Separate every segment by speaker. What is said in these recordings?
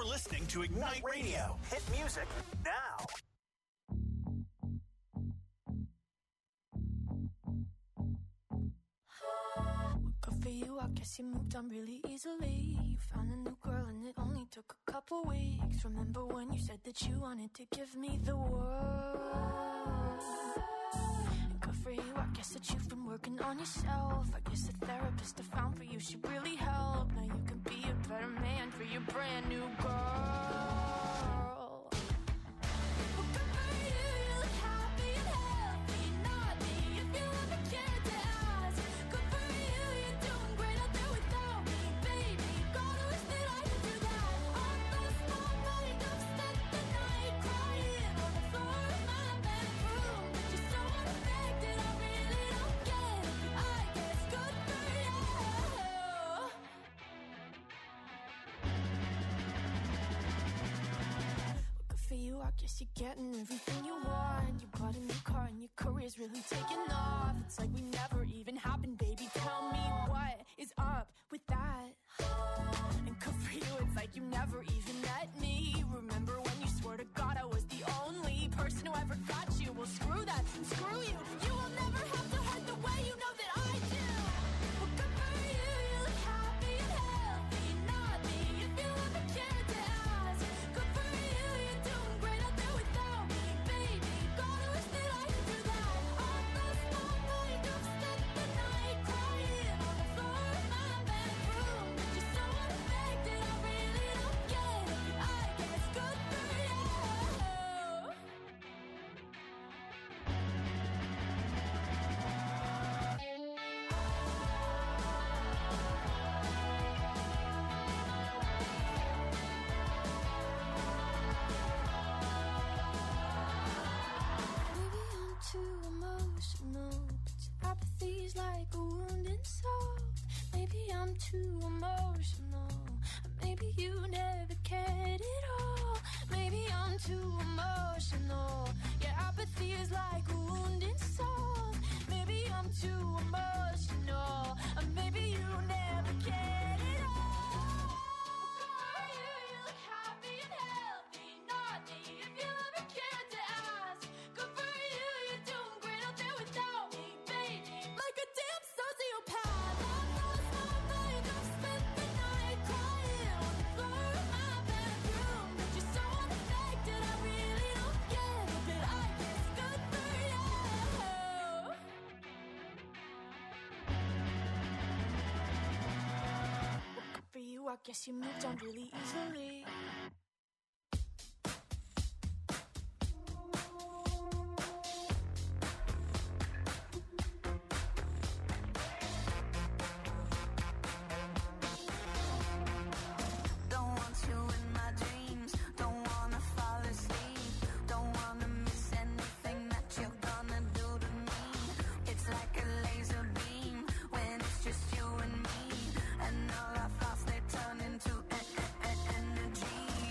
Speaker 1: You're listening to Ignite Radio. Hit music now.
Speaker 2: Good for you, I guess you moved on really easily. You found a new girl and it only took a couple weeks. Remember when you said that you wanted to give me the world? And good for you, I guess that you've been working on yourself. I guess the therapist I found for you should really help. Now you can be a better man for your brand new girl. Well, good for you, you look happy and healthy. Not me, if you ever cared to ask. Good for you, you're doing great out there without me, baby. Gotta wish that I could do that. I lost my mind, I've spent the night crying on the floor of my bedroom. But you're so unaffected, I really don't get it. I guess good for you. Well, good for you, I guess you're getting everything you want. You bought a new car and your career's really taking off. It's like we never even happened, baby. Tell me what is up with that? And good for you, it's like you never even met me. Remember when you swore to God I was the only person who ever got you? Well, screw that and screw you. You will never have to hurt the way you know that I do. Well, good for you, you look happy and healthy. Not me, if you ever cared to ask. Good for you, you're doing great out there without me, baby. Gotta wish that I could do that. I lost my mind, I've spent the night crying on the floor of my bedroom. But you're so unaffected, I really don't get it. I guess good for you. Maybe I'm too emotional, but your apathy's like a wounded soul. Maybe I'm too emotional, maybe you never cared at all. Maybe I'm too emotional, your apathy is like a wounded soul. Maybe I'm too emotional, maybe you never cared at all. You look happy and healthy, not me, if you ever cared to ask. Good for you, you're doing great out there without me, baby. Like a damn sociopath. I lost my mind, I've spent the night crying on the floor of my bedroom. But you're so unaffected, I really don't get it. But I guess good for you. Well, good for you, I guess you moved on really easily.
Speaker 3: Don't want you in my dreams. Don't wanna fall asleep. Don't wanna miss anything that you're gonna do to me. It's like a laser beam when it's just you and me. And all our thoughts, they turn into energy.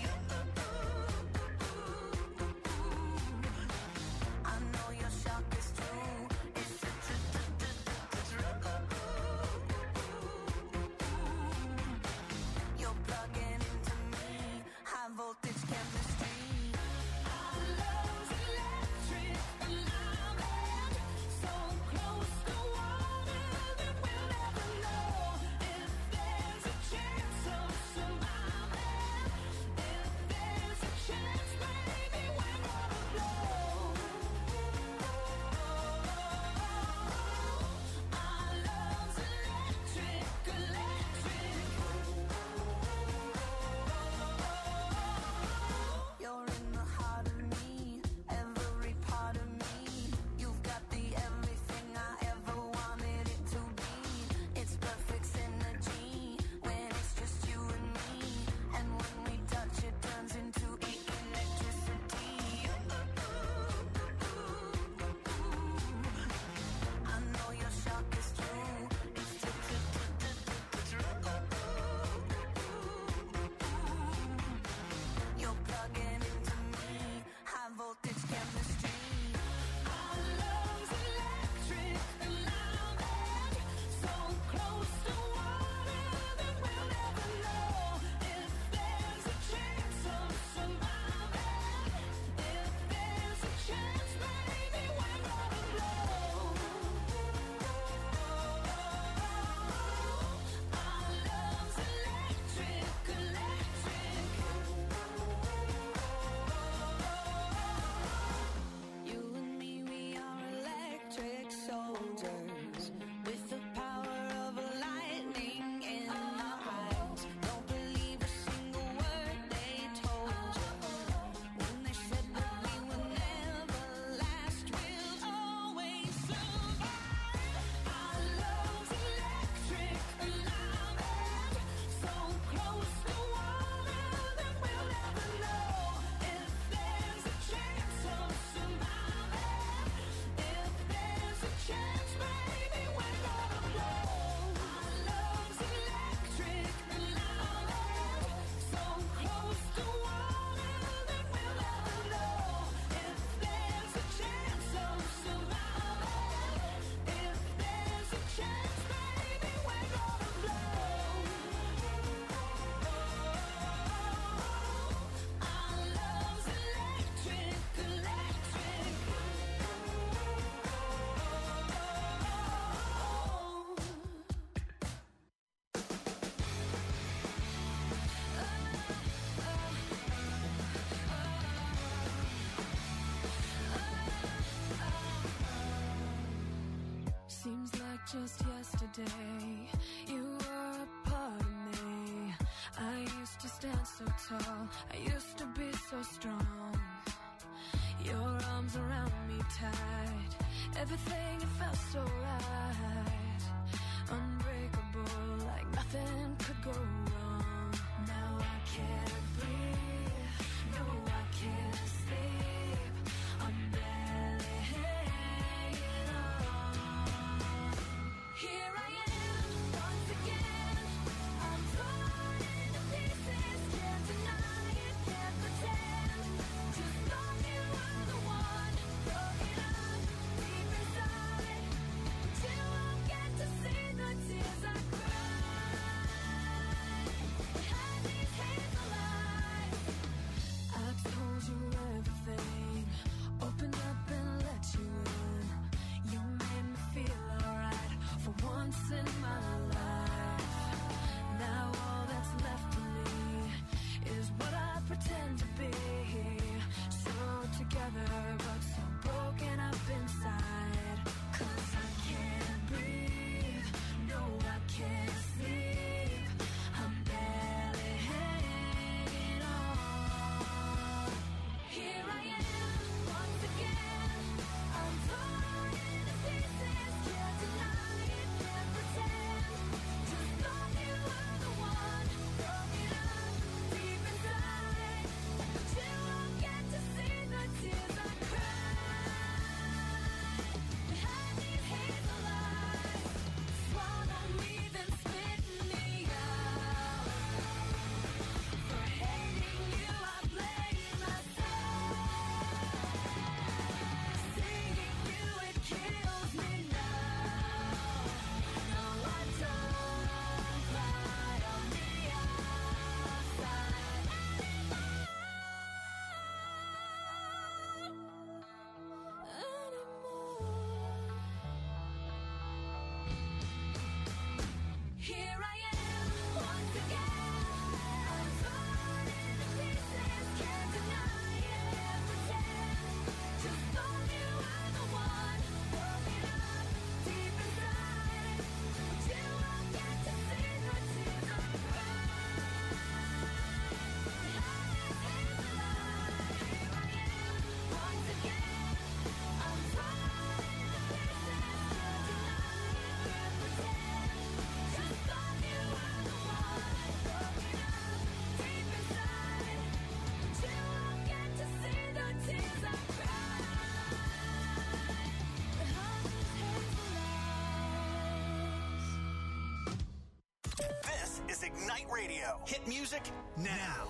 Speaker 2: just yesterday. You were a part of me. I used to stand so tall, I used to be so strong. Your arms around me tight, everything, it felt so right. Unbreakable, like nothing could go wrong. Now I can't breathe, no I can't sleep, I'm barely hanging on. Here I am, once again, I'm torn into pieces, can't deny it, can't pretend. Just thought you were the one, broken up deep inside, but you won't get to see the tears I cried behind these hazel eyes. I told you everything, opened up and let you in. You made me feel alright for once in my life. Now all that's left of me is what I pretend to be. So together but so broken up inside. 'Cause I can't breathe, no I can't sleep, I'm barely hanging on. Here I am, once again, I'm torn into pieces, can't deny it, can't pretend. Just thought you were the one, broken up deep inside, but you won't get to see the tears I cried behind these hazel eyes. Swallow me, then spit me out. For hating you, I blame myself. Seeing you, it kills me now. No, I don't cry on the outside anymore. Here I am, once again, I'm torn into pieces, can't deny it, can't pretend. Just thought you were the one, broken up deep inside, but you won't get to see the tears I cried behind these hazel eyes. Here I am, once again, I'm torn into pieces, can't deny it, can't pretend. Just thought you were the one, broken up deep inside, but you won't get to see the tears I cried behind these hazel eyes.
Speaker 1: This is Ignite Radio. Hit music now.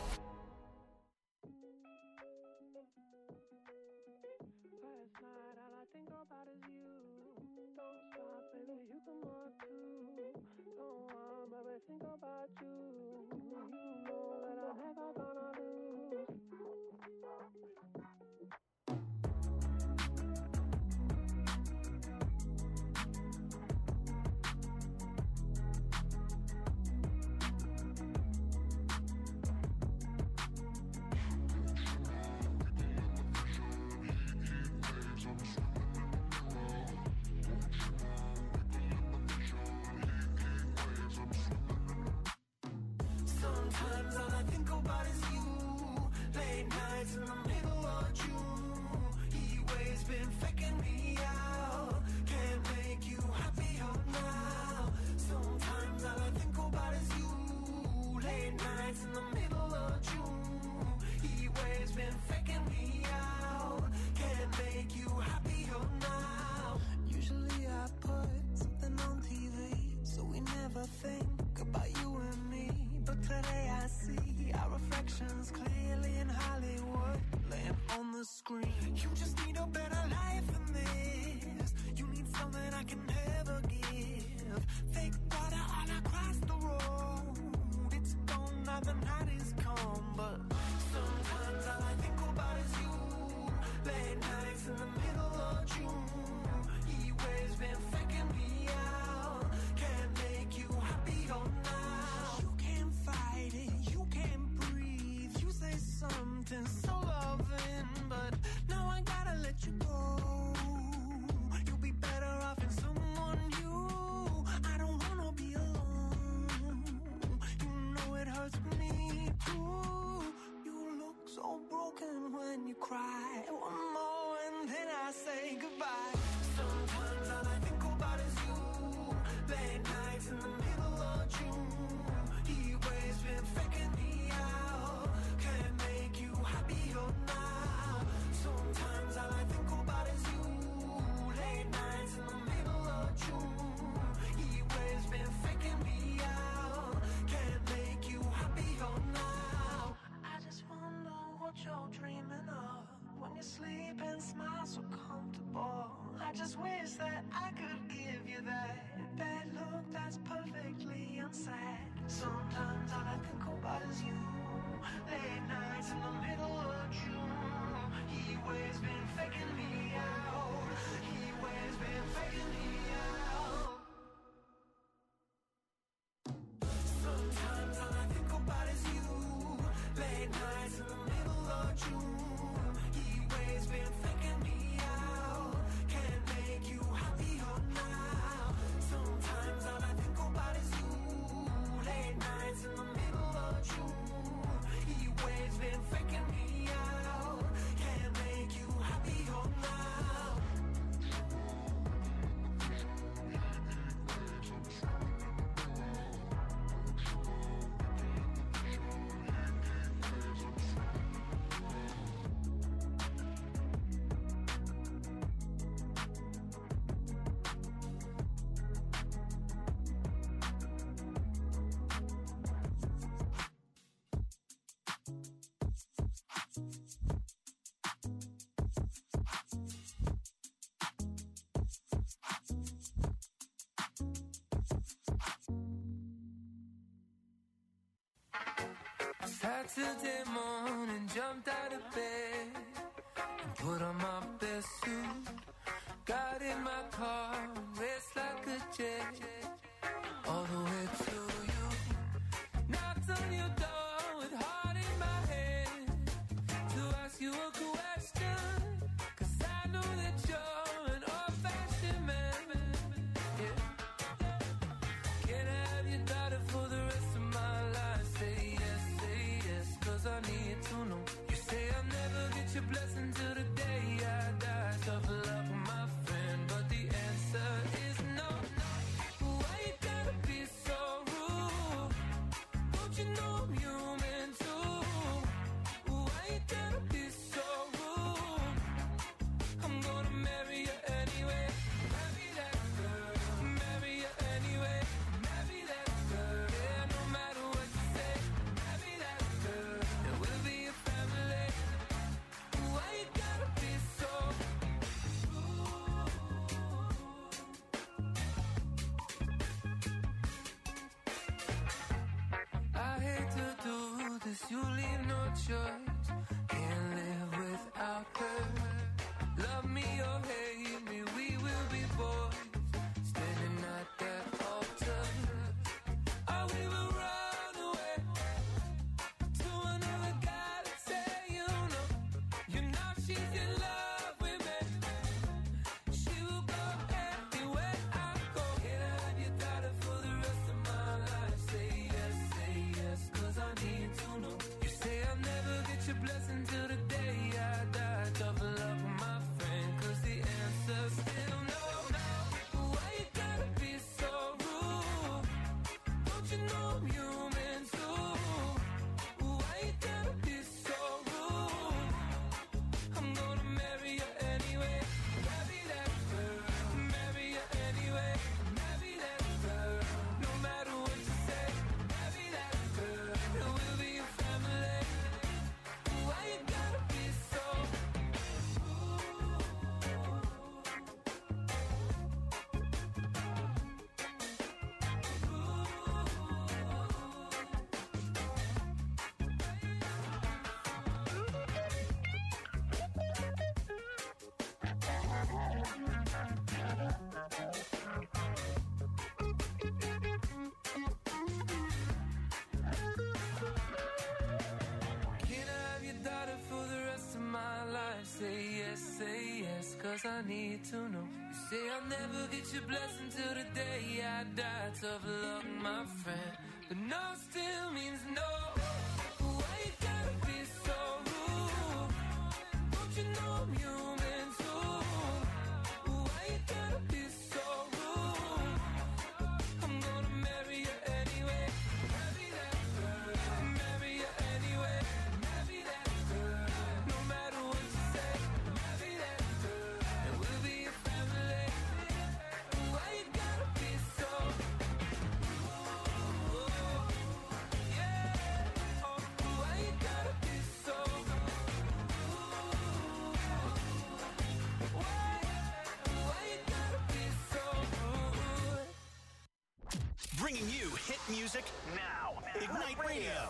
Speaker 4: Last night, all I think about is you. Don't stop, baby, you come on too. Don't baby, think about you. You know that I'm never gonna lose.
Speaker 5: Sometimes all I think about is you. Late nights in the middle of June. He always been faking me out. He always been faking me out. Sometimes all I think about is you. Late nights in the middle of June. He always been faking me out. Can't make you happier now. Sometimes all I think about is you. Late nights in the middle of June. He always been faking me out. Can't make you happier now.
Speaker 6: Saturday morning, jumped out of bed and put on my best suit. Got in my car, raced like a jet all the way to you. Knocked on your door with heart in my head to ask you a question, 'cause I know that you're an old-fashioned man. Yeah. Can I have your daughter for the rest of my life? Say yes, 'cause I need to know. You say I'll never get your blessing till the day I die. Tough luck, my friend, but the answer is no. Why you gotta be so rude? Don't you know I'm human too? Why you gotta be so rude? I'm gonna marry you anyway. Marry that girl. Marry you anyway. Marry that girl. Yeah, no matter what you say. Marry that girl. And we'll be a family. Why you gotta be so rude? I hate to do this, you leave no choice. Can't live without her. Love me or hate me, we will be boys. Standing at that altar. Or we will run away to another galaxy, you know she's in love with me. She will go anywhere I go. Can I have your daughter for the rest of my life? Say yes, 'cause I need to know. You say I'll never get your blessing till the day I die. Tough luck, my friend, 'cause the answer's still no. Why you gotta be so rude? Don't you know I'm human too? Why you gotta be so rude? I'm gonna marry you anyway. Marry that girl. Marry you anyway. Marry that girl. No matter what you say. Marry that girl. And we'll be a family. Why you gotta be so rude? Can I have your daughter for the rest of my life? Say yes, 'cause I need to know. You say I'll never get your blessing till the day I die. Tough luck, my friend, but no still means no. Why you gotta be so rude? Don't you know I'm human too? Why you gotta be so rude? I'm gonna marry you anyway. Marry that girl. Marry you anyway. Marry that girl. No matter what you say. Marry that girl. And we'll be a family. Why you gotta be so rude? Yeah. Oh, why you gotta be so rude?
Speaker 1: bringing you hit music now. Ignite Radio.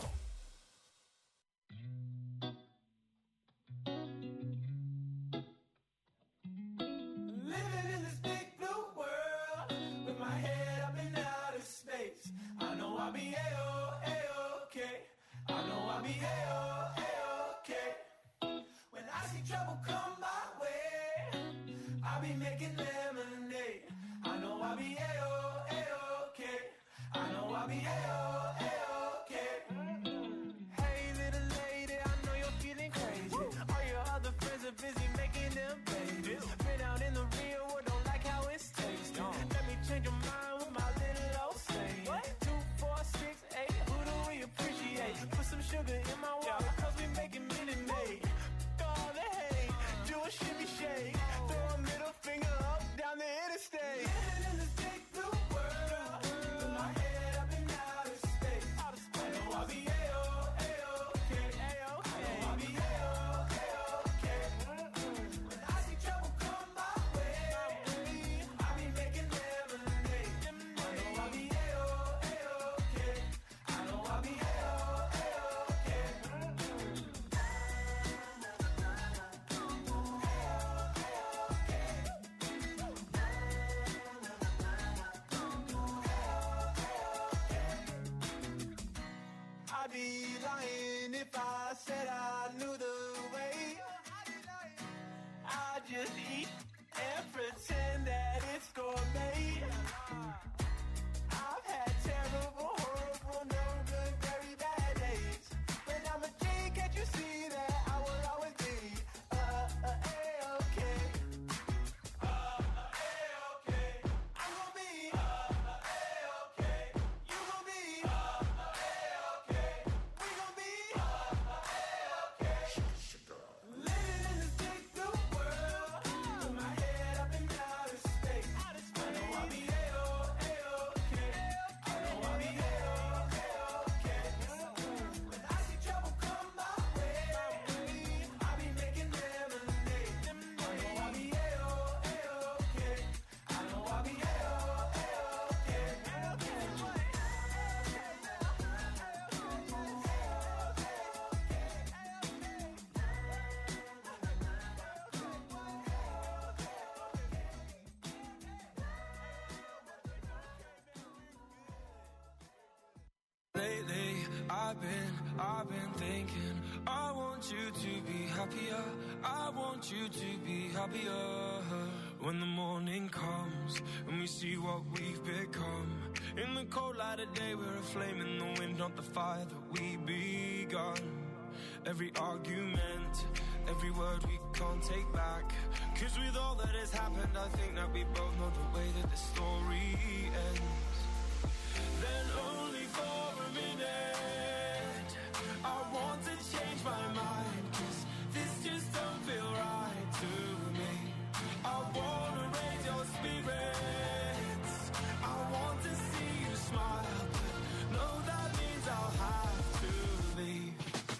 Speaker 5: Living in this big blue world with my head up in outer space. I know I'll be A-okay. I know I'll be A-okay. When I see trouble come my way, I'll be making lemonade. I know I'll be A-okay. I know I'll be A-okay. Hey little lady, I know you're feeling crazy. All your other friends are busy making them babies. Been out in the real world, don't like how it's tasting. Let me change your mind with my little old saying. 2, 4, 6, 8, who do we appreciate? Put some sugar in my water, cause we making Minute Maid. All the hate, do a shimmy shake. Throw a middle finger up down the interstate. Living in this big blue world with my head up in outer space. I know I'll be A-okay. I know I'll be A-okay. When I see trouble come my way, I'll be making lemonade. I know I'll be A-okay. I know I'll be A-okay. I'd be lying if I said I knew the way. I just eat and pretend that it's gourmet. I've had terrible, horrible, no good, very bad days. But I'm a G, can't you see that I will always be A-okay. A-okay. I'm gonna be A-okay. You gonna be A-okay. We gonna be A-okay. Living in this big blue world with my head up in outer space. I know I'll be A-okay. I know I'll be A-okay. When I see trouble come my way, I'll be making lemonade. I know I'll be A-okay. I know I'll be A-okay.
Speaker 6: Lately, I've been thinking, I want you to be happier. I want you to be happier. When the morning comes and we see what we've become. In the cold light of day, we're a flame in the wind, not the fire that we begun. Every argument, every word we can't take back. 'Cause with all that has happened, I think that we both know the way that the story ends. Then only for a minute, I want to change my mind, 'cause this just don't feel right to me. I wanna raise your spirits, I want to see you smile, but no, that means I'll have to leave.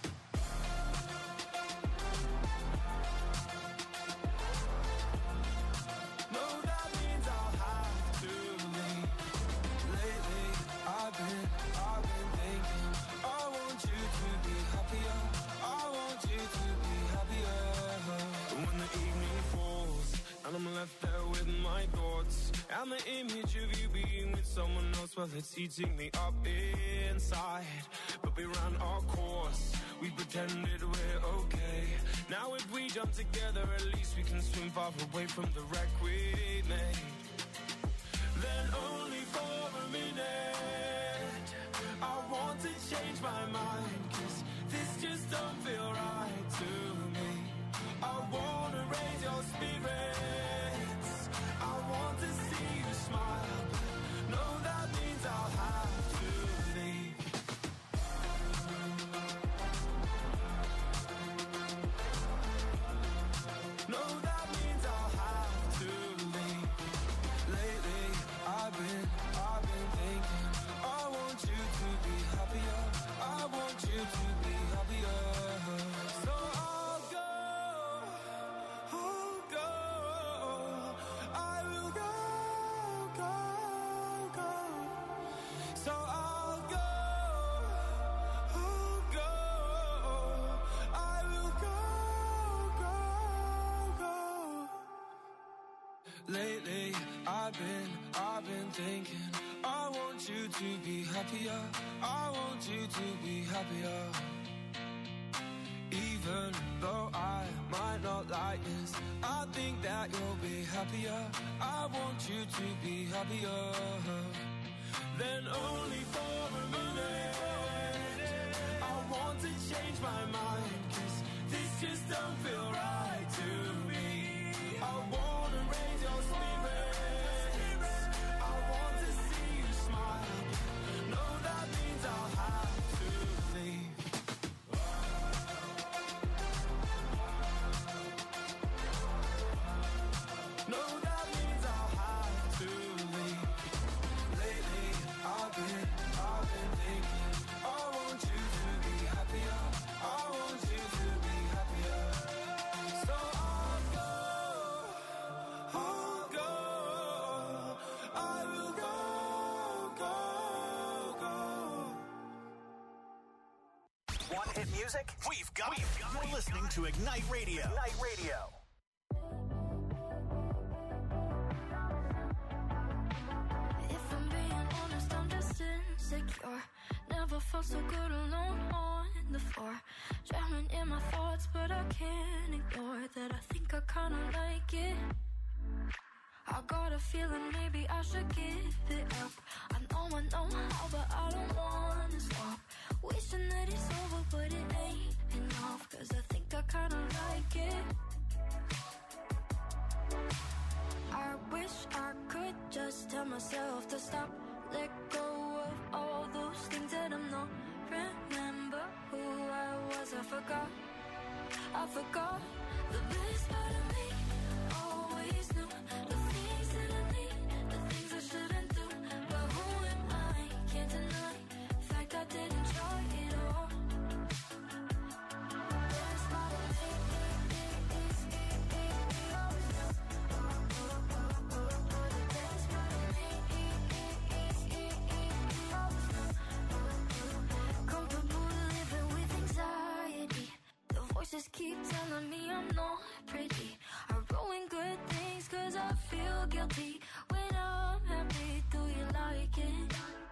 Speaker 6: No, that means I'll have to leave. Lately, I've been thinking, I want you to be happier. I want you to be happier. When the evening falls and I'm left there with my thoughts, and the image of you being with someone else, well, it's eating me up inside. But we ran our course, we pretended we're okay. Now if we jump together, at least we can swim far away from the wreck we made. Then only for a minute, I want to change my mind, 'cause this just don't feel right to me. I wanna raise your spirits, I want to see you smile, but no, that means I'll have to leave. No, that means I'll have to leave. Lately, I've been thinking, I want you to be happier. I want you to be happier. Even though I might not like this, I think that you'll be happier. I want you to be happier. Then only for a minute, I want to change my mind, 'cause this just don't feel right to me. I wanna raise your spirits, I want to see you smile. No, that means I'll have to leave. No, that means I'll have to leave. Lately, I've been thinking, I want you to be happier. I want you to be happier. So I'll go, I will go.
Speaker 1: Want hit music? We've got it. You're listening to Ignite Radio. Ignite Radio.
Speaker 2: If I'm being honest, I'm just insecure. Never felt so good alone on the floor. Drowning in my thoughts, but I can't ignore that. I think I kinda like it. I got a feeling maybe I should give it up. I know how, but I don't wanna stop. Wishing that it's over, but it ain't enough. 'Cause I think I kinda like it. I wish I could just tell myself to stop. Let go of all those things that I'm not. Remember who I was, I forgot the best part of me. Always knew the things that I need, the things I shouldn't do. But who am I? Can't deny the fact I didn't try it all. Best part of me. Comfortable living with anxiety. The voices keep telling me I'm not pretty. I ruin good things 'cause I feel guilty. When I'm happy, do you like it?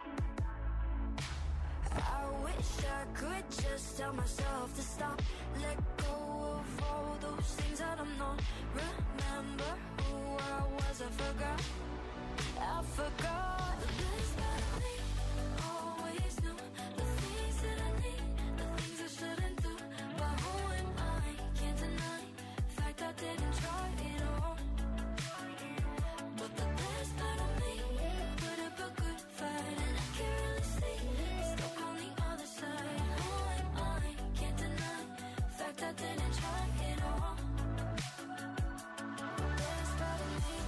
Speaker 2: I wish I could just tell myself to stop. Let go of all those things that I'm not. Remember who I was, I forgot the best part of me. Always knew the things that I need, the things I shouldn't do. But who am I? Can't deny the fact I didn't try it all. But the best part of me put up a good fight, and I can't really see stuck on the other side. Who am I? Can't deny the fact I didn't try it all. Best part of me.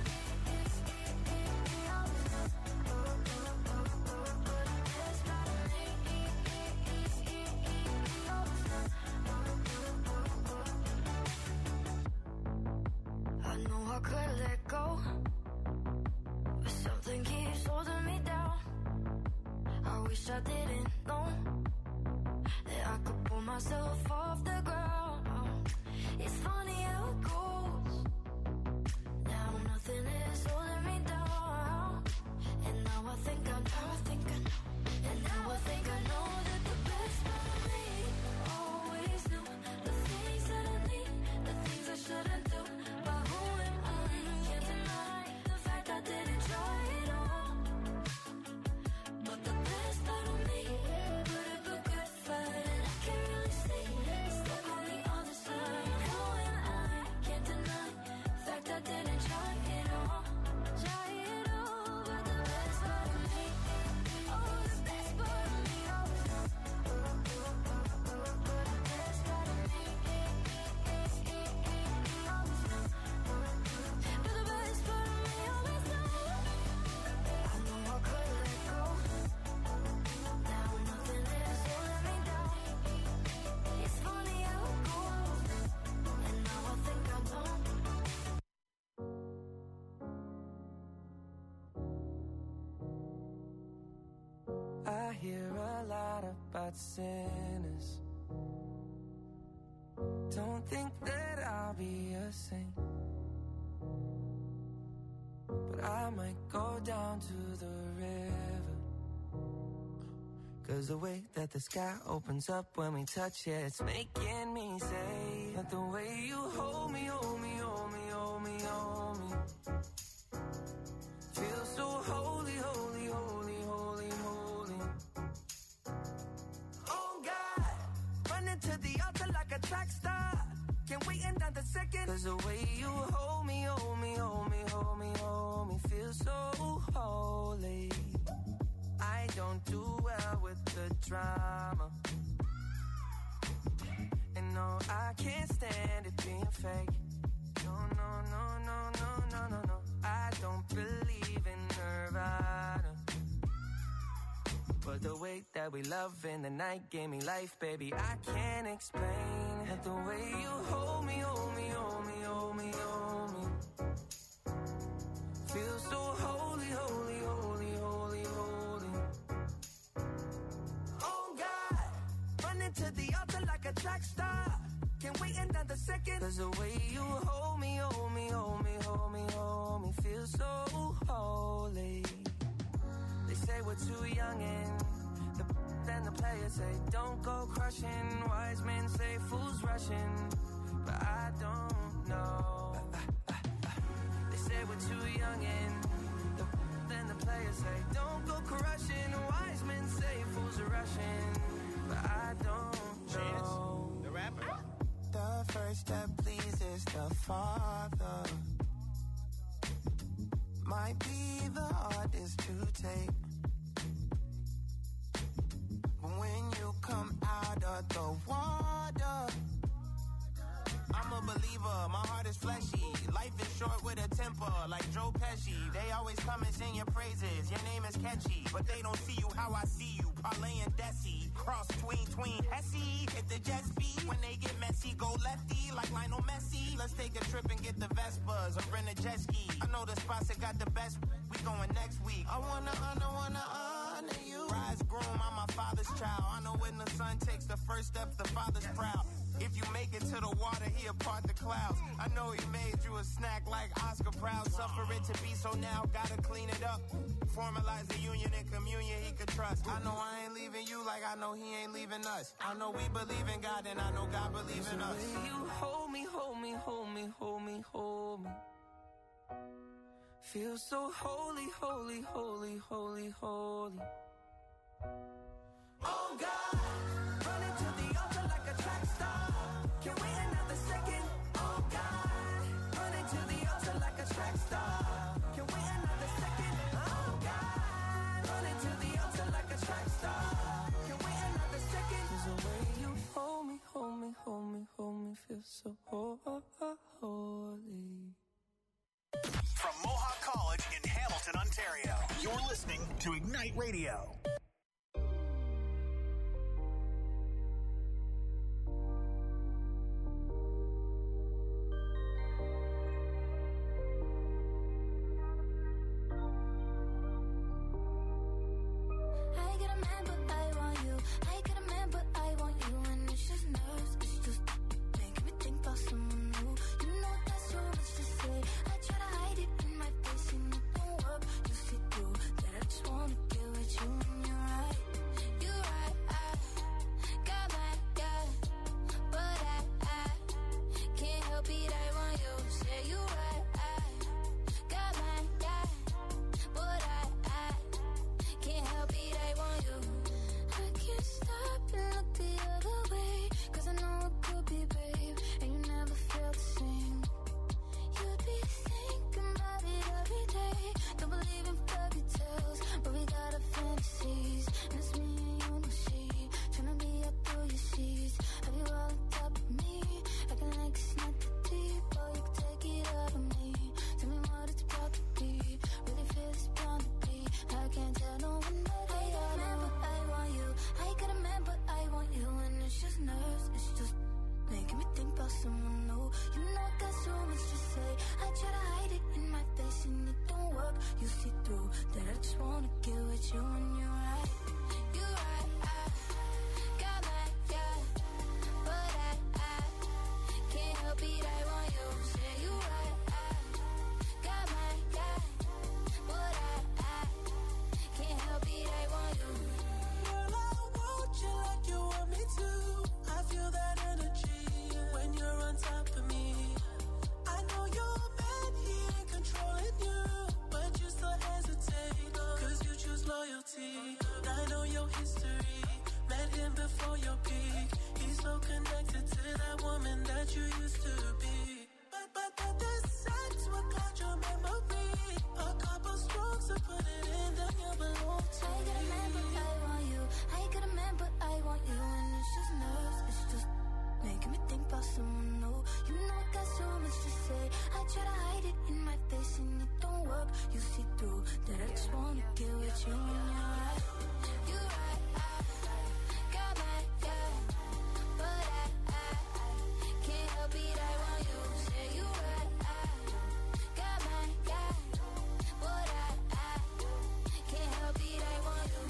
Speaker 2: I know I could let go, but something keeps holding me down. I wish I didn't know that I could pull myself off the ground. It's funny how it goes. Now nothing is holding me down. And now I think I know. And now I think I know that the best part of me always knew the things that I need, the things I shouldn't do. But who am I? Can't deny the fact I didn't try it all. But the best part of me put up a good fight, and I can't really see stuck on the other side. Who am I? Can't deny the fact I didn't try it all. But the best part of me, oh, the best part of me, the best part of me. But the best part of me always knows. I know I could let go. Now nothing is holding me down. It's funny how it goes. And now I think I know.
Speaker 6: I hear a lot about sinners. Don't think that I'll be a saint. I might go down to the river. 'Cause the way that the sky opens up when we touch it, it's making me say that the way you hold me, hold me, hold me, hold me, hold me, feels so holy, holy, holy, holy, holy. Oh God, running to the altar like a track star. Can't wait another second. 'Cause the way you hold me, hold me, hold me, hold me, hold me, feels so holy. I don't do well with the drama, and no, I can't stand it being fake. No, no, no, no, no, no, no, no. I don't believe in Nirvana, but the way that we love in the night gave me life, baby. I can't explain that the way you hold me, hold me, hold me, hold me, hold me, feels so holy, holy, holy, holy, holy. Oh God, running to the altar like a track star. Can't wait another second. 'Cause the way you hold me, hold me, hold me, hold me, hold me, feels so holy. They say we're too young and then the players say don't go crushing. Wise men say fools rushing, but I don't know. They say we're too young and then the players say don't go crushing. Wise men say fools are rushing, but I don't know.
Speaker 7: Chance, the rapper.
Speaker 8: The first that pleases the Father might be the hardest to take. When you come out of the water, I'm a believer, my heart is fleshy. Life is short with a temper, like Joe Pesci. They always come and sing your praises, your name is catchy, but they don't see you how I see you. Parlay and Desi, cross tween, Hesse. Hit the jet speed, when they get messy, go lefty, like Lionel Messi. Let's take a trip and get the Vespas, or rent a jet ski. I know the spots that got the best, we going next week. I wanna honor you. Rise groom, I'm my father's child. I know when the son takes the first step, the father's proud. If you make it to the water, he'll part the clouds. I know he made you a snack like Oscar Proud. Suffer it to be so now, gotta clean it up. Formalize the union and communion he could trust. I know I ain't leaving you like I know he ain't leaving us. I know we believe in God and I know God believes in us.
Speaker 6: You hold me, hold me, hold me, hold me, hold me, feel so holy, holy, holy, holy, holy. Oh God, running to the altar like a track star. Can't wait another second. Oh God, running to the altar like a track star. Can't wait another second. Oh God, running to the altar like a track star. Can't wait another second. 'Cause the way you hold me, hold me, hold me, hold me, feel so holy.
Speaker 1: From Mohawk College in Hamilton, Ontario, you're listening to Ignite Radio.
Speaker 2: you when you're right. You right, I got my guy, but I can't help it, I want you. Say you right, I got my guy, but I can't help it, I want you.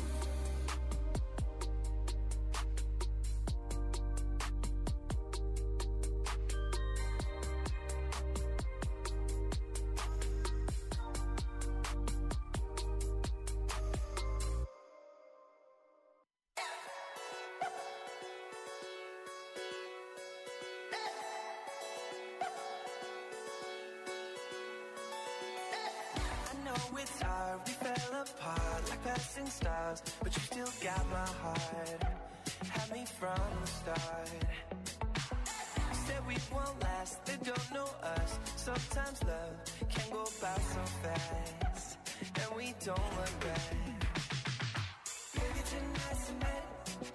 Speaker 5: It's hard, we fell apart like passing stars, but you still got my heart. Had me from the start. Said we won't last, they don't know us. Sometimes love can go by so fast, and we don't look back. Maybe tonight's the night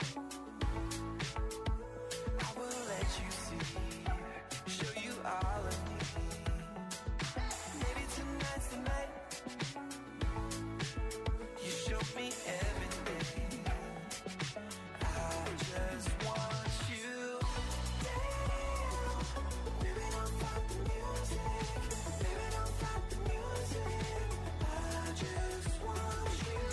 Speaker 5: I will let you see, show you all of me. Maybe tonight's the night you show me everything. I just want you. Damn, baby, don't stop the music. Baby, don't stop the music. I just want you.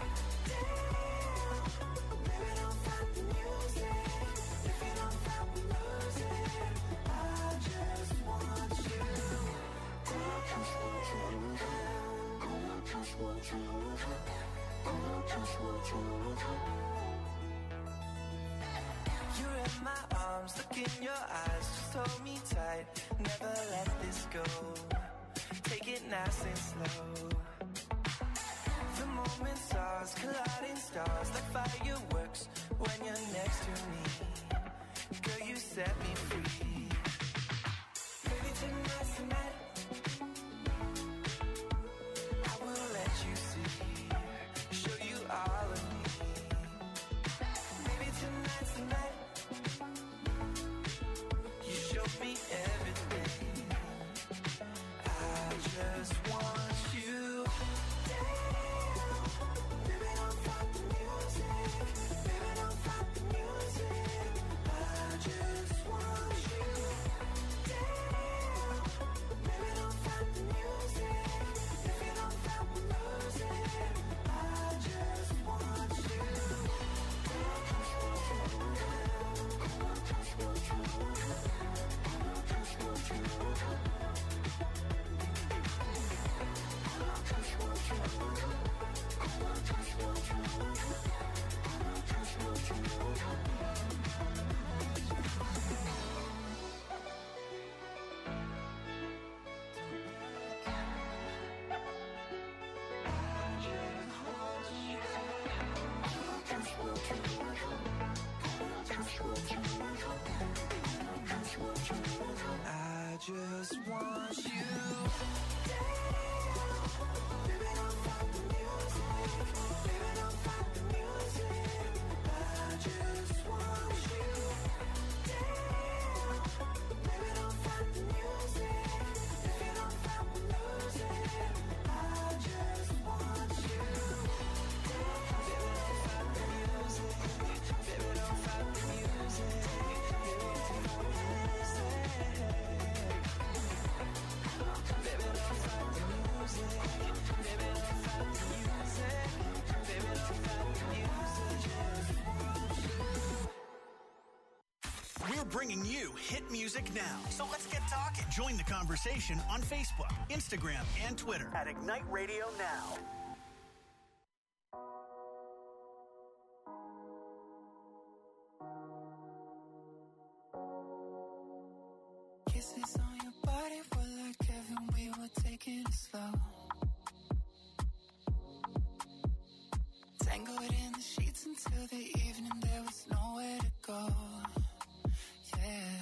Speaker 5: Damn, baby, don't stop the music. If you don't stop the music, I just want you. I just want you. I just want you. You're in my arms, look in your eyes, just hold me tight, never let this go, take it nice and slow. The moment's ours, colliding stars like fireworks when you're next to me. Girl, you set me free. Maybe tonight's the night I will let you see, show you all of me. Maybe tonight's the night you show me everything. I just want you. Damn, baby, don't stop the music. Baby, don't stop the music. I just want you. Damn, baby, don't stop the music. If you don't stop the music, I just want you. I just want you. Baby, don't stop the music. Baby, don't stop the music. I just want you. Baby, don't stop the music. If you don't stop the music, I just want you. Baby, don't stop the music. Baby, don't stop the music.
Speaker 1: We're bringing you hit music now. So let's get talking. Join the conversation on Facebook, Instagram, and Twitter at Ignite Radio Now.
Speaker 5: Kisses on your body were like heaven, we were taking it slow. Tangled in the sheets until the evening, there was nowhere to go. Yeah.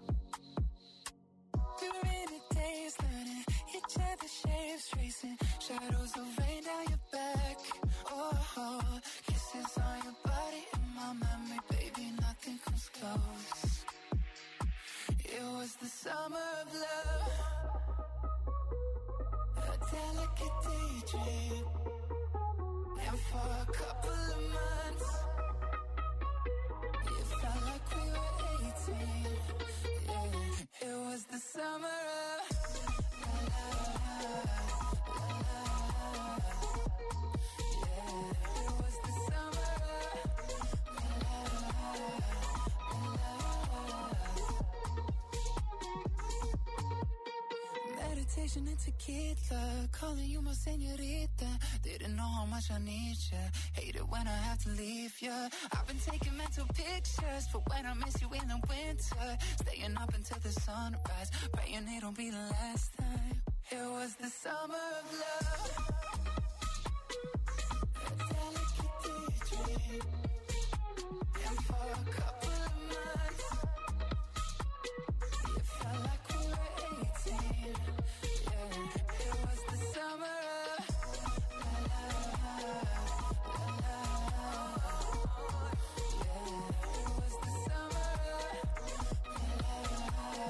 Speaker 5: We were in the days learning each other's shapes, tracing shadows of rain down your back. Oh, kisses on your body in my memory, baby, nothing comes close. It was the summer of love, a delicate daydream, and
Speaker 6: conversation and tequila. Calling you my señorita. Didn't know how much I need ya. Hate it when I have to leave ya. I've been taking mental pictures for when I miss you in the winter. Staying up until the sunrise, praying it'll be the last time. It was the summer of love, a delicate daydream. And for a couple of months, it felt like we were 18. Yeah, it was the summer of la la la la. Yeah, it was the summer of la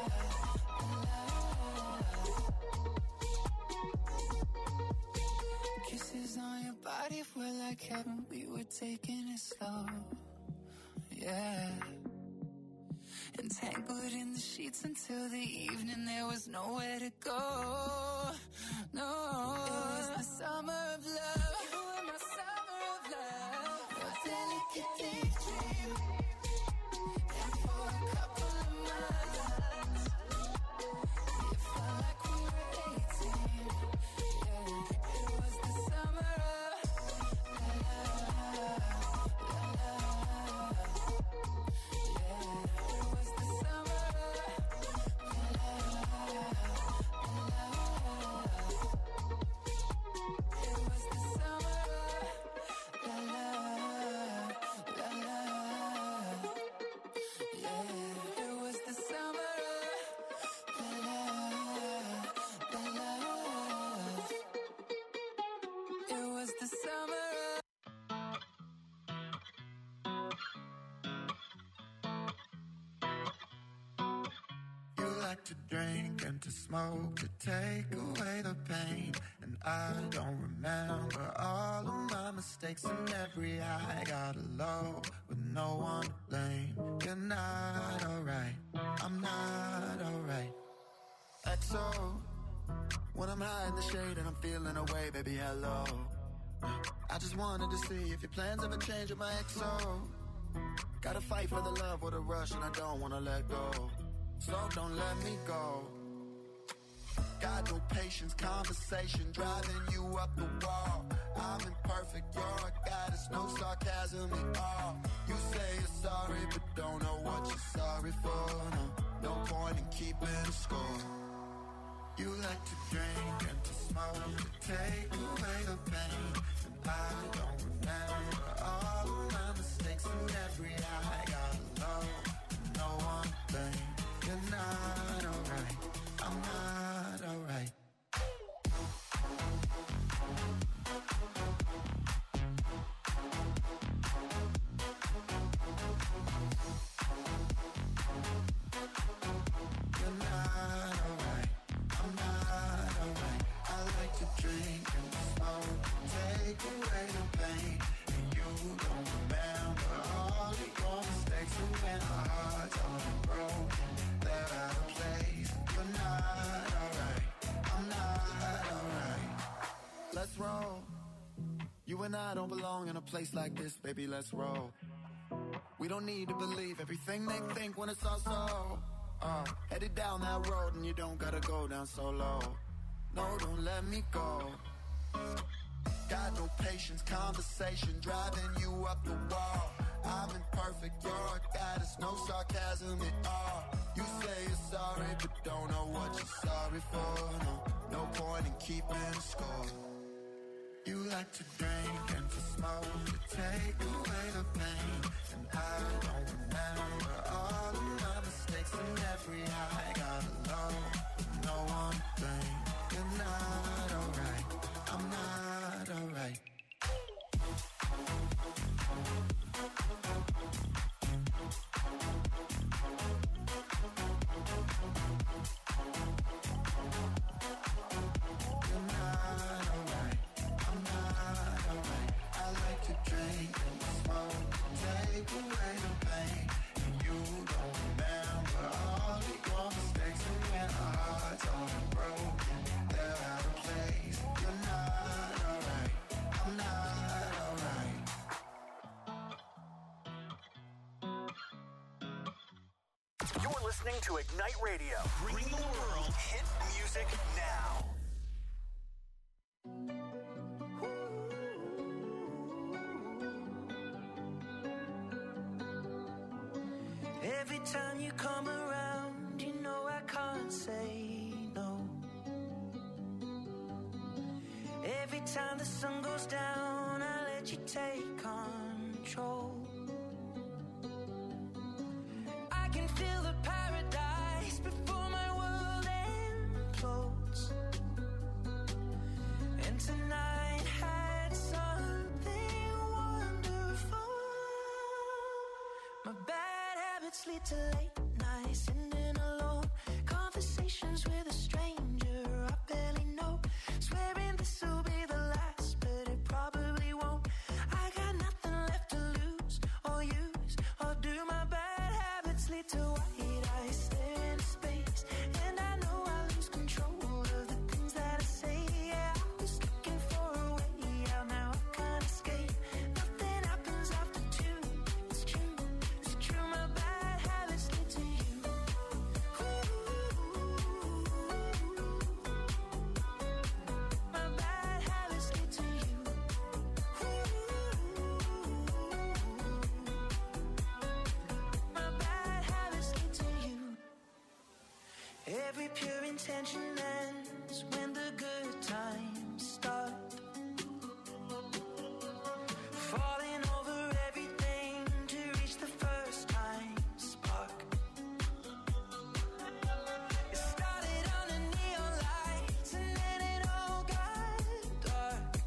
Speaker 6: la. Kisses on your body were like heaven. We were taking it slow. Yeah. Entangled in the sheets until the evening, there was nowhere to go. No, it was the summer of love. You were my summer of love, a delicate daydream. And for a couple of months, it felt like we were 18. Yeah, it was the summer of la la la la.
Speaker 7: To drink and to smoke to take away the pain. And I don't remember all of my mistakes, and every high got a low with no one to blame. You're not alright, I'm not alright. XO, when I'm high in the shade and I'm feeling away, baby, hello. I just wanted to see if your plans ever change with my XO. Gotta fight for the love with a rush, and I don't wanna let go. So don't let me go. Got no patience, conversation driving you up the wall. I'm imperfect, you're a goddess, no sarcasm at all. You say you're sorry, but don't know what you're sorry for. No point in keeping score. You like to drink and to smoke to take away the pain. And I don't remember all of my mistakes, and every high got low, no one thing. You're not alright, I'm not alright. You're not alright, I'm not alright. I like to drink and smoke, take away the pain. And you don't remember all of your mistakes, and when our hearts are broken, they're out of place. You're not alright, I'm not alright. Let's roll. You and I don't belong in a place like this, baby, let's roll. We don't need to believe everything they think when it's all so. Headed down that road and you don't gotta go down so low. No, don't let me go. Got no patience, conversation driving you up the wall. I'm imperfect, you're a goddess, no sarcasm at all. You say you're sorry, but don't know what you're sorry for. No point in keeping score. You like to drink and to smoke to take away the pain. And I don't remember all of my mistakes, and every high got a low, no one thing. You're not alright, I'm not alright. Play.
Speaker 1: listening to Ignite Radio. Bringing the world hit music now.
Speaker 5: Every time you come around, you know I can't say no. Every time the sun goes down, I let you take control. I can feel the paradise before my world implodes. And tonight had something wonderful. My bad habits lead to late nights, sitting alone. Conversations with a stranger I barely know. Swearing this will be the last, but it probably won't. I got nothing left to lose or use or do. My bad habits lead to white eyes stare into space, and I know I lose control of the things that I say. Yeah, I was looking for a way out, now I can't escape. Nothing happens after two. It's true, it's true. My bad habits lead to you. My bad habits lead to you. My bad habits lead to you. Every pure intention ends when the good times start. Falling over everything to reach the first time spark. It started under neon lights and then it all got dark.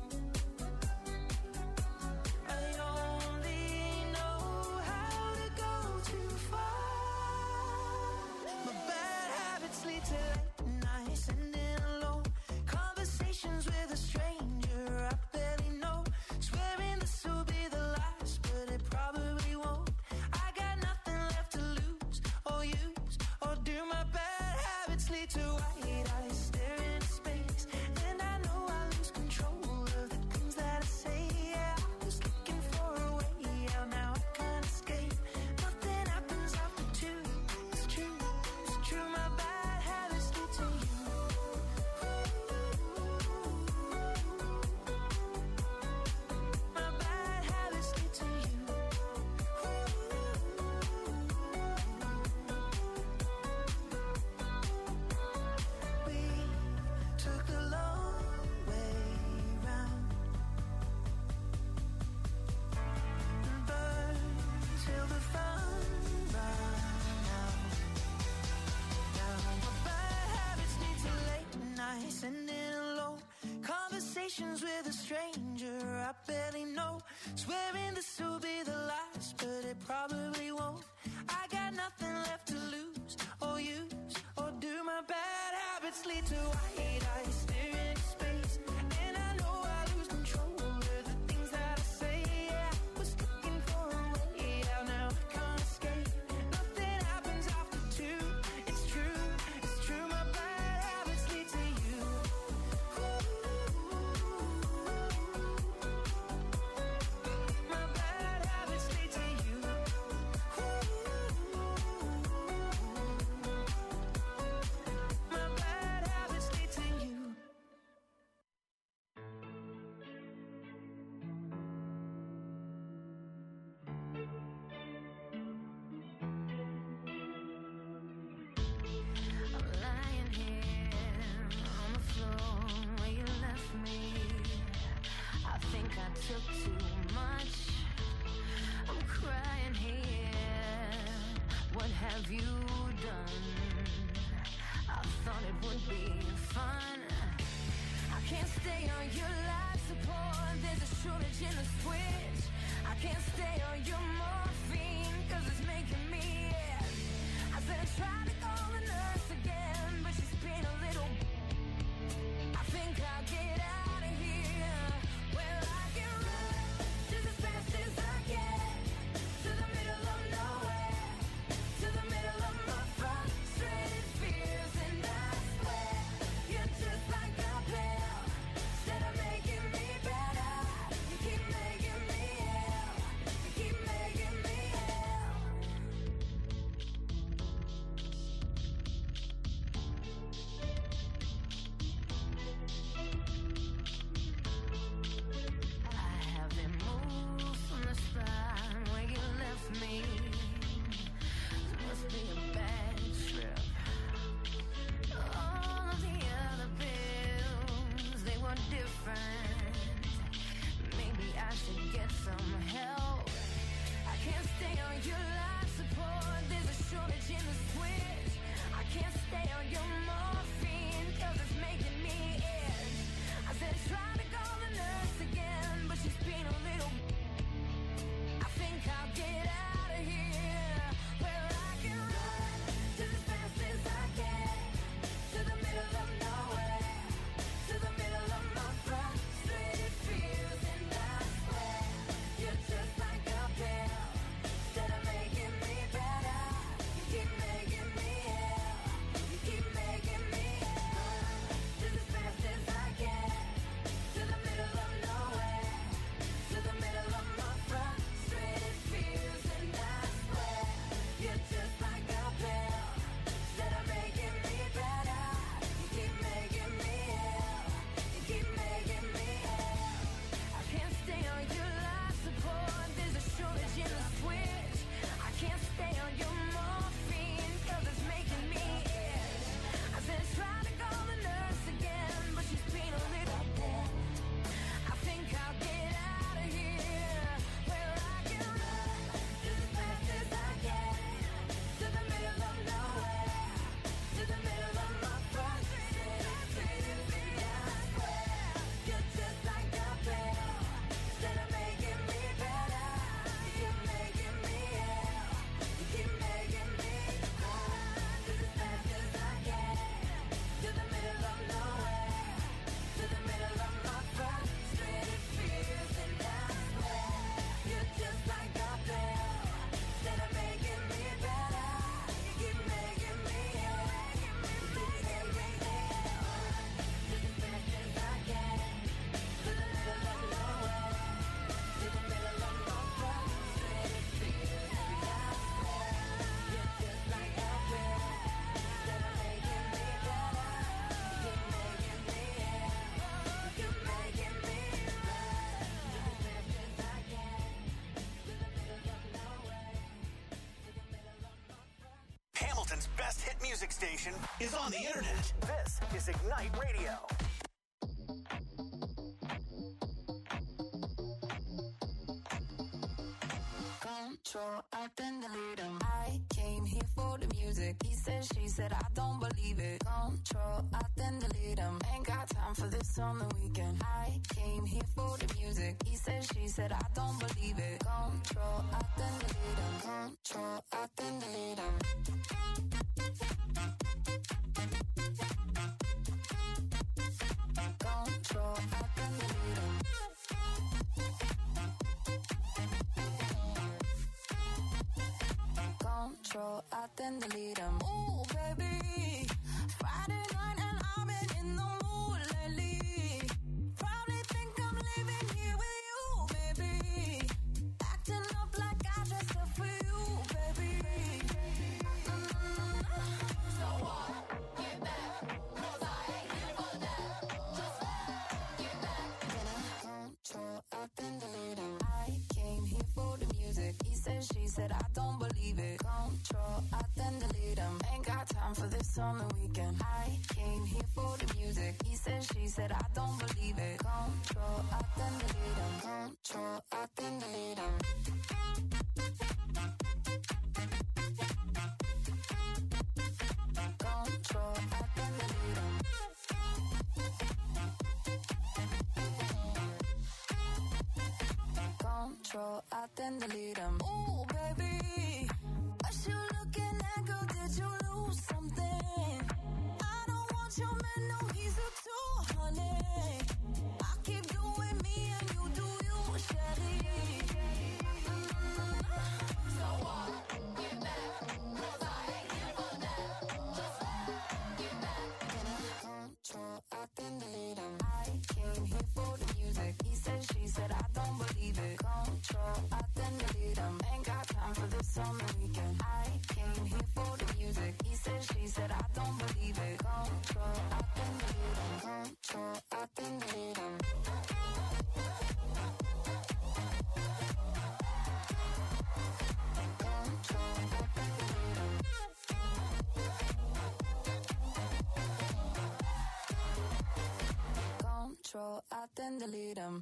Speaker 5: I only know how to go too far. My bad habits lead to late nights, sitting alone. Conversations with a stranger I barely know. Swearing this will be the last, but it probably won't. I got nothing left to lose or use or do. My bad habits lead to white eyes staring into space, and I know I lose control of the things that I say. Yeah, I was looking for a way out, now I can't escape. Nothing happens after two. It's true, it's true. My bad habits lead to you. My bad habits lead to you. We took the long way round and burned till the fun ran out. Now my bad habits lead to late nights, sitting alone. Conversations with a stranger I barely know. Swearing this will be the last, but it probably won't. I got nothing left to lose or use or do. My bad habits lead to white eyes staring into space, and I know I lose control of the things that I say. Yeah, I was looking for a way out, now I can't escape. Nothing happens after two. It's true, it's true. My bad habits lead to you. My bad habits lead to you. My bad habits lead to you. I'm lying here on the floor where you left me. I think I took too much. I'm crying here. What have you done? I thought it would be fun. I can't stay on your life support. There's a shortage in the switch. I can't stay on your morphine, 'cause it's making me ill. I said I tried to call the nurse again, but she's been a little. I think I'll get out of here. Well, I can run just as fast as I can to the middle of nowhere, to the middle of my frustrated fears, and I swear you're just like a pill. Instead of making me better, you keep making me ill. You keep making me ill.
Speaker 1: music station is on the internet. This is Ignite Radio.
Speaker 3: Control, I then delete him. I came here for the music. He said, she said, I don't believe it. Control, I then delete him. Ain't got time for this on the weekend. I came here for the music. He said, she said, I don't believe it. Control, I then delete him. Control, I then delete him. Control, I then delete him. Control, I then delete him. Ooh, baby, Friday night and I've been in the mood lately. Probably think I'm living here with you, baby. Acting up like I dressed up for you, baby. So what? Get back, 'cause I ain't here for that. Just get back. Then control, I then delete him. I came here for the music. He said, she said, I don't believe it. Control, I then delete him. Ain't got time for this on the weekend. I came here for the music. He said, she said, I don't believe it. Control, I then delete him. Control, I then delete him. Control, I then delete him. Control, I then delete him. Ooh, baby, what you looking at, girl? Did you lose something? I don't want your man, no, he's a two, honey. I keep doing me and you do you, Shelly. So what? Get back, 'cause I ain't here for that. Just get back. Control, I then delete him. I came here for the music. He said, she said, I don't believe it. Control, I then delete him. Ain't got time for this on the weekend. I came here for the music. He said, she said, I don't believe it. Control, I then delete him. Control, I then delete him. Control, I then delete him. Control, I then delete him.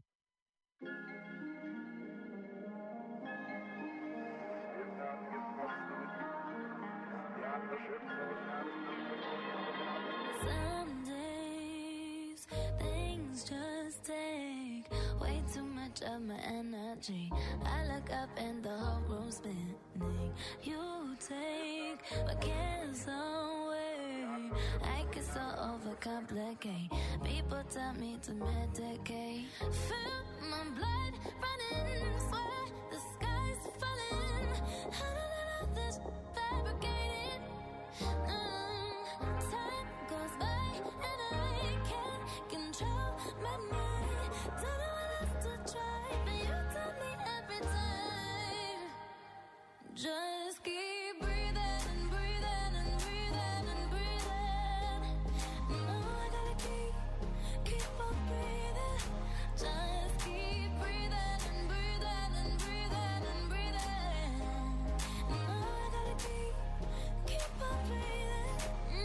Speaker 2: Some days things just take way too much of my energy. I look up and the whole room's spinning. You take my cares away. I get so overcomplicate. People tell me to medicate. Feel my blood running, swear the sky's falling. I don't know this fabricated. Time goes by and I can't control my mind. Don't know what else to try, but you tell me every time. Just keep breathing and breathing and breathing and breathing. No, I gotta keep on breathing. Just keep breathing and breathing and breathing and breathing. No, I gotta keep on breathing.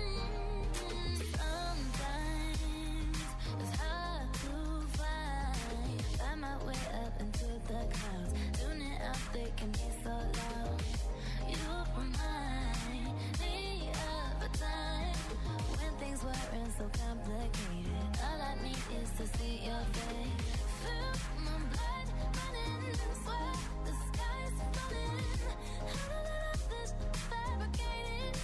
Speaker 2: Sometimes it's hard to find my way up into the clouds. Tuning out, they can be so loud. You remind me of a time when things weren't so complicated. All I need is to see your face. Feel my blood running, swear the sky's falling. I don't know this fabricated.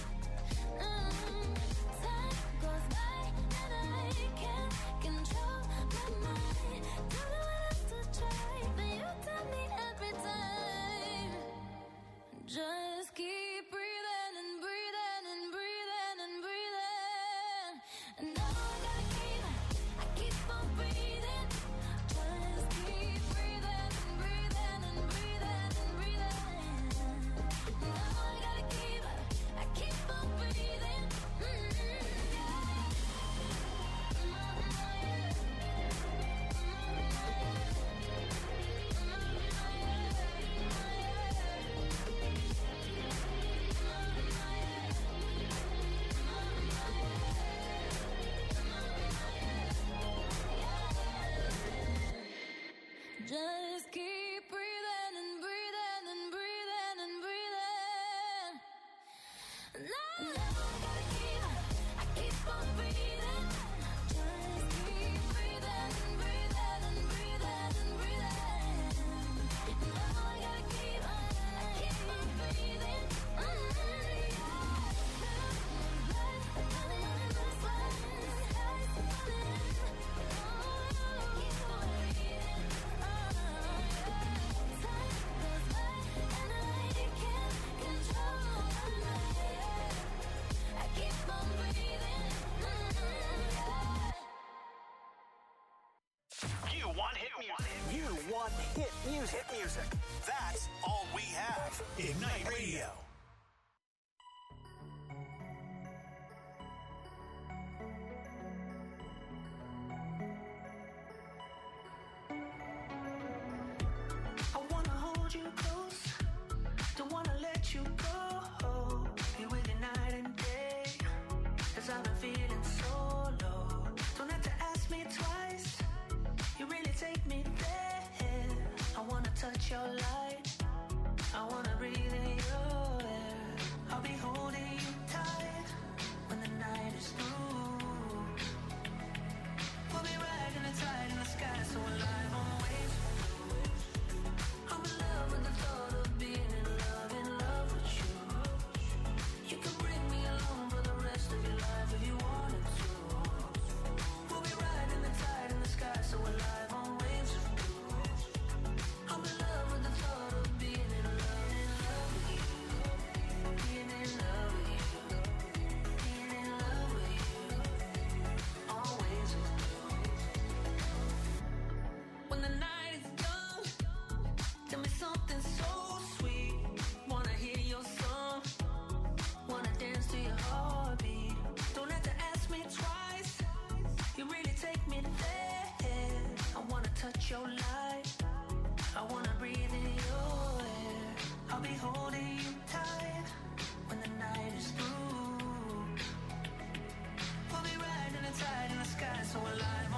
Speaker 2: Time goes by and I can't control my mind. Don't know what else to try, but you tell me every time. Just keep breathing and breathing and breathing and breathing. And now I keep on breathing. Just keep breathing and breathing and breathing and breathing. No, I keep on breathing. Just keep breathing and breathing and breathing and breathing. No, I keep on breathing.
Speaker 1: You want hit music. You want hit music. Hit music. That's all we have. Ignite Radio.
Speaker 5: I wanna hold you close, don't wanna let you go. Be with you night and day, 'cause I've been feeling so low. Don't have to ask me twice, you really take me there. I wanna touch your light, I wanna breathe in your air. I'll be holding you tight when the night is through. We'll be riding the tide in the sky, so alive on waves. I'm in love with the thought of being in love with you. You can bring me along for the rest of your life if you wanted to. We'll be riding the tide in the sky, so alive on waves of blue. I'm in love with the thought of being in love with you. Being in love with you. Being in love with you. Always with you. When the night is done, tell me something so sweet. Wanna hear your song, wanna dance to your heartbeat. Don't have to ask me twice, you really take me there. I wanna touch your light, I wanna breathe in your air. I'll be holding you tight when the night is through. We'll be riding the tide in the sky, so alive